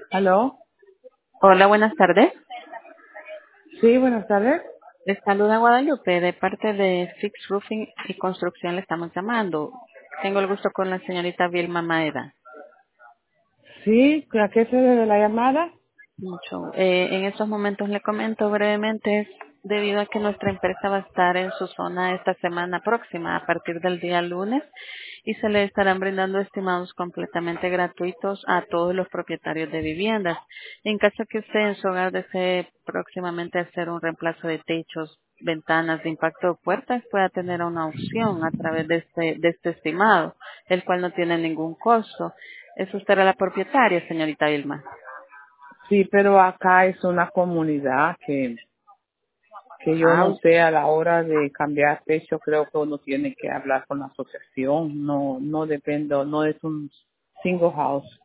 ¿Aló? Hola, buenas tardes. Sí, buenas tardes. Les saluda Guadalupe de parte de Fix Roofing y Construcción. Le estamos llamando. Tengo el gusto con la señorita Vilma Maeda. Sí, ¿a qué se debe la llamada? Mucho. En estos momentos le comento brevemente, es debido a que nuestra empresa va a estar en su zona esta semana próxima, a partir del día lunes, y se le estarán brindando estimados completamente gratuitos a todos los propietarios de viviendas. En caso que usted en su hogar desee próximamente hacer un reemplazo de techos, ventanas de impacto o puertas, pueda tener una opción a través de este estimado, el cual no tiene ningún costo. ¿Es usted la propietaria, señorita Vilma? Sí, pero acá es una comunidad que yo Ah, no sé, a la hora de cambiar techo, creo que uno tiene que hablar con la asociación. No depende, no es un single house.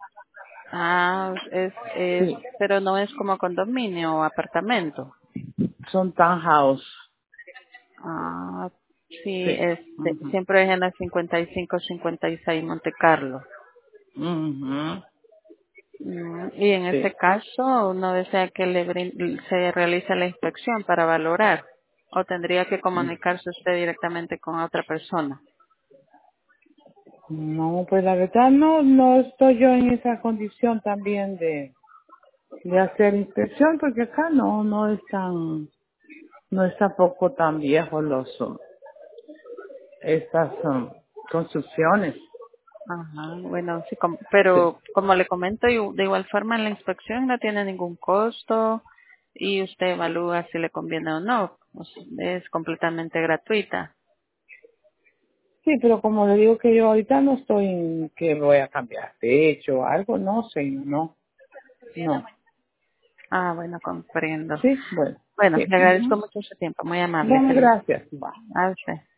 es, Sí, pero no es como condominio o apartamento. son townhouse. Ah, sí, Sí. Ujú. siempre es en la 55-56 Monte Carlo. Ujú. Y en Sí. ese caso, uno desea que se realice la inspección para valorar, o tendría que comunicarse usted directamente con otra persona. No, pues la verdad no estoy yo en esa condición también de hacer inspección porque acá no es tampoco tan viejo estas construcciones. Ajá, bueno, sí, Sí. pero como le comento, de igual forma la inspección no tiene ningún costo y usted evalúa si le conviene o no. O sea, es completamente gratuita. Sí, pero como le digo que yo ahorita no estoy en que voy a cambiar techo o algo, no sé, no. Ah, bueno, comprendo. Sí, bueno, Bueno, sí. le Ujú. agradezco mucho su tiempo, muy amable. Bueno, Feliz. gracias. Va. A usted.